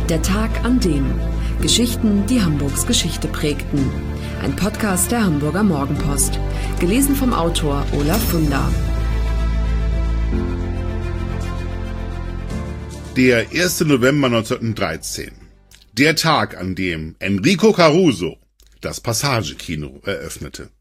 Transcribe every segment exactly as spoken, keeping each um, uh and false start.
Der Tag an dem. Geschichten, die Hamburgs Geschichte prägten. Ein Podcast der Hamburger Morgenpost. Gelesen vom Autor Olaf Funder. Der erste November neunzehnhundertdreizehn. Der Tag, an dem Enrico Caruso das Passage-Kino eröffnete.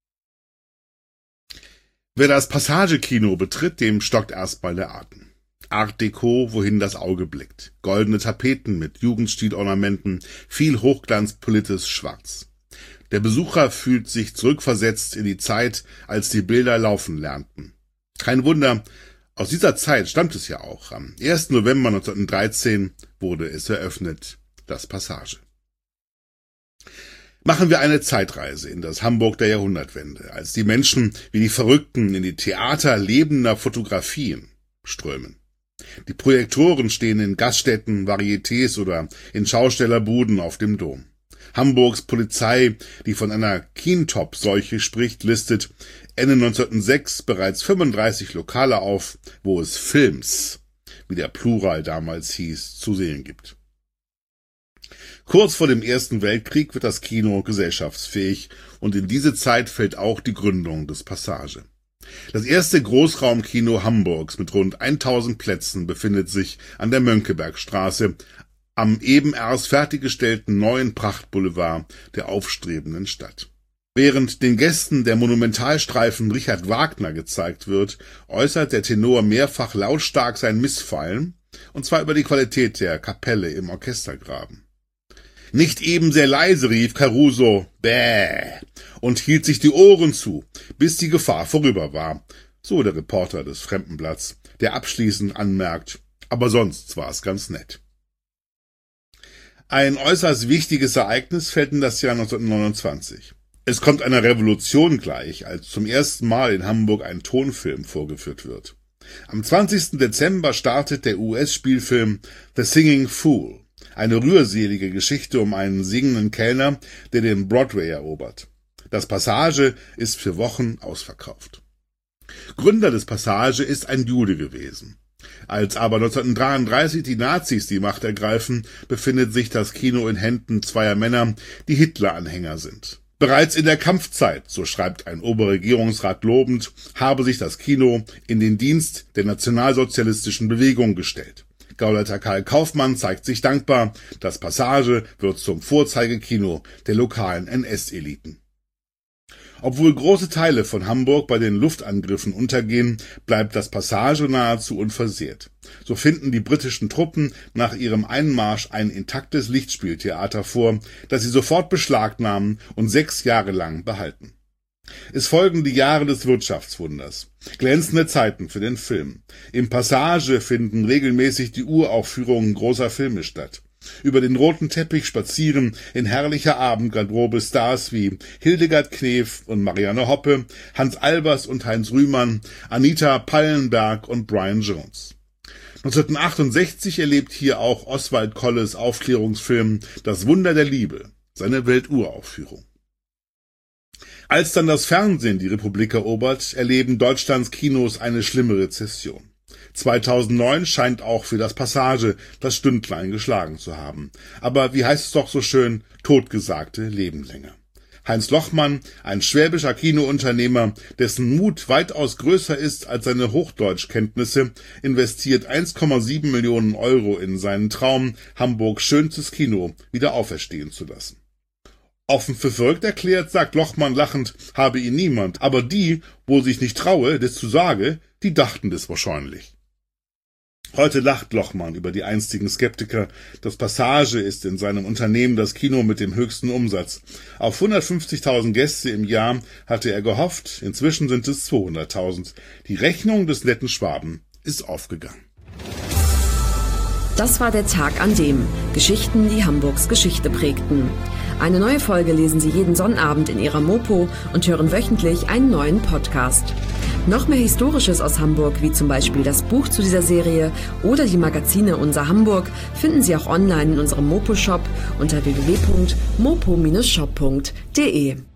Wer das Passage-Kino betritt, dem stockt erstmal der Atem. Art Deco, wohin das Auge blickt. Goldene Tapeten mit Jugendstil-Ornamenten, viel hochglanzpoliertes Schwarz. Der Besucher fühlt sich zurückversetzt in die Zeit, als die Bilder laufen lernten. Kein Wunder, aus dieser Zeit stammt es ja auch. Am ersten November neunzehnhundertdreizehn wurde es eröffnet, das Passage. Machen wir eine Zeitreise in das Hamburg der Jahrhundertwende, als die Menschen wie die Verrückten in die Theater lebender Fotografien strömen. Die Projektoren stehen in Gaststätten, Varietés oder in Schaustellerbuden auf dem Dom. Hamburgs Polizei, die von einer Keentop-Seuche spricht, listet Ende neunzehnhundertsechs bereits fünfunddreißig Lokale auf, wo es Films, wie der Plural damals hieß, zu sehen gibt. Kurz vor dem Ersten Weltkrieg wird das Kino gesellschaftsfähig und in diese Zeit fällt auch die Gründung des Passage. Das erste Großraumkino Hamburgs mit rund tausend Plätzen befindet sich an der Mönckebergstraße am eben erst fertiggestellten neuen Prachtboulevard der aufstrebenden Stadt. Während den Gästen der Monumentalstreifen Richard Wagner gezeigt wird, äußert der Tenor mehrfach lautstark sein Missfallen, und zwar über die Qualität der Kapelle im Orchestergraben. Nicht eben sehr leise rief Caruso »Bäh« und hielt sich die Ohren zu, bis die Gefahr vorüber war, so der Reporter des Fremdenblatts, der abschließend anmerkt, aber sonst war es ganz nett. Ein äußerst wichtiges Ereignis fällt in das Jahr neunzehnhundertneunundzwanzig. Es kommt einer Revolution gleich, als zum ersten Mal in Hamburg ein Tonfilm vorgeführt wird. Am zwanzigsten Dezember startet der U S-Spielfilm The Singing Fool, eine rührselige Geschichte um einen singenden Kellner, der den Broadway erobert. Das Passage ist für Wochen ausverkauft. Gründer des Passage ist ein Jude gewesen. Als aber neunzehnhundertdreiunddreißig die Nazis die Macht ergreifen, befindet sich das Kino in Händen zweier Männer, die Hitler-Anhänger sind. Bereits in der Kampfzeit, so schreibt ein Oberregierungsrat lobend, habe sich das Kino in den Dienst der nationalsozialistischen Bewegung gestellt. Gauleiter Karl Kaufmann zeigt sich dankbar, das Passage wird zum Vorzeigekino der lokalen N S-Eliten. Obwohl große Teile von Hamburg bei den Luftangriffen untergehen, bleibt das Passage nahezu unversehrt. So finden die britischen Truppen nach ihrem Einmarsch ein intaktes Lichtspieltheater vor, das sie sofort beschlagnahmen und sechs Jahre lang behalten. Es folgen die Jahre des Wirtschaftswunders. Glänzende Zeiten für den Film. Im Passage finden regelmäßig die Uraufführungen großer Filme statt. Über den roten Teppich spazieren in herrlicher Abendgarderobe Stars wie Hildegard Knef und Marianne Hoppe, Hans Albers und Heinz Rühmann, Anita Pallenberg und Brian Jones. neunzehnhundertachtundsechzig erlebt hier auch Oswald Kolles Aufklärungsfilm Das Wunder der Liebe, seine Welturaufführung. Als dann das Fernsehen die Republik erobert, erleben Deutschlands Kinos eine schlimme Rezession. zweitausendneun scheint auch für das Passage das Stündlein geschlagen zu haben. Aber wie heißt es doch so schön, Totgesagte leben länger. Heinz Lochmann, ein schwäbischer Kinounternehmer, dessen Mut weitaus größer ist als seine Hochdeutschkenntnisse, investiert eins Komma sieben Millionen Euro in seinen Traum, Hamburgs schönstes Kino wieder auferstehen zu lassen. Offen für verrückt erklärt, sagt Lochmann lachend, habe ihn niemand, aber die, wo sich nicht traue, das zu sage, die dachten das wahrscheinlich. Heute lacht Lochmann über die einstigen Skeptiker. Das Passage ist in seinem Unternehmen das Kino mit dem höchsten Umsatz. Auf hundertfünfzigtausend Gäste im Jahr hatte er gehofft, inzwischen sind es zweihunderttausend. Die Rechnung des netten Schwaben ist aufgegangen. Das war der Tag an dem. Geschichten, die Hamburgs Geschichte prägten. Eine neue Folge lesen Sie jeden Sonnabend in Ihrer Mopo und hören wöchentlich einen neuen Podcast. Noch mehr Historisches aus Hamburg, wie zum Beispiel das Buch zu dieser Serie oder die Magazine Unser Hamburg, finden Sie auch online in unserem Mopo-Shop unter w w w punkt mopo Bindestrich shop punkt de.